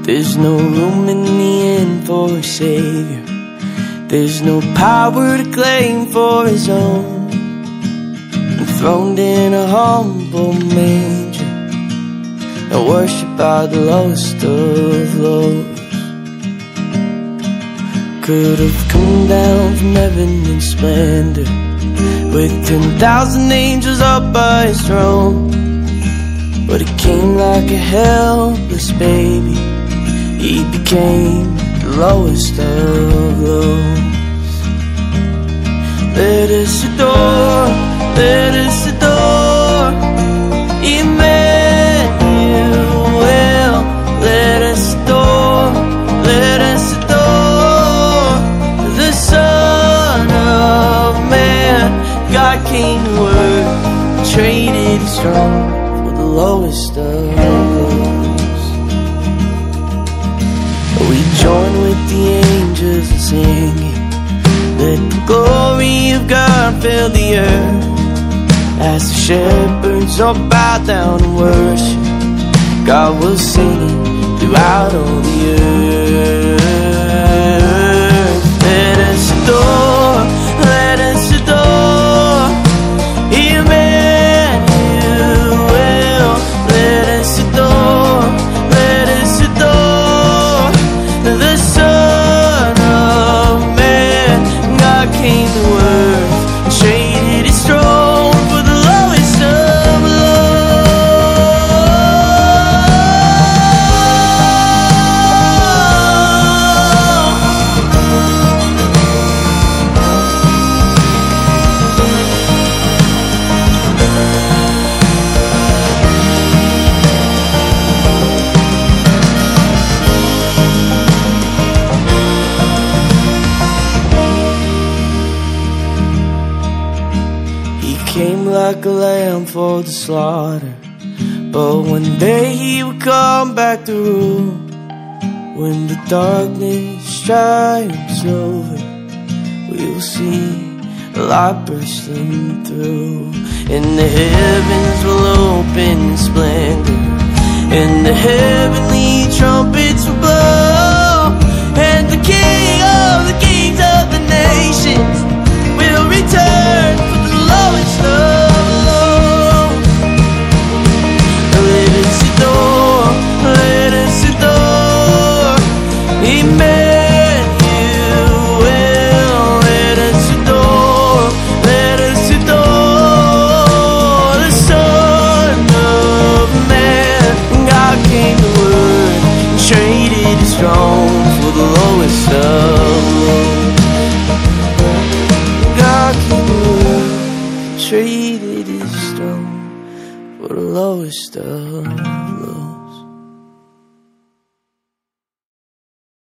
There's no room in the end for a savior. There's no power to claim for his own. Enthroned in a humble manger and worshipped by the lowest of lows. Could have come down from heaven in splendor with 10,000 angels up by his throne. But he came like a helpless baby. He became the lowest of lows. Let us adore, let us adore Emmanuel. Let us adore, let us adore the Son of Man. God came to earth, traded his throne for the lowest of lows. We join with the angels in singing, let the glory of God fill the earth. As the shepherds all bow down and worship, God will sing it throughout all the earth. Let us adore, let us adore Emmanuel. Let us adore, let us adore the Son of Man. God came to earth and traded his throne for the lowest of came like a lamb for the slaughter, but one day he will come back to rule. When the darkness triumphs over, we will see a light bursting through. And the heavens will open in splendor, and the heavenly trumpets will blow, and the King of the kings of the nations will return for the lowest of lows. Let us adore, let us adore Emmanuel. Let us adore, let us adore the Son of Man. God came to earth and traded his throne for the lowest of lows. God came to earth, traded his throne for the lowest of lows.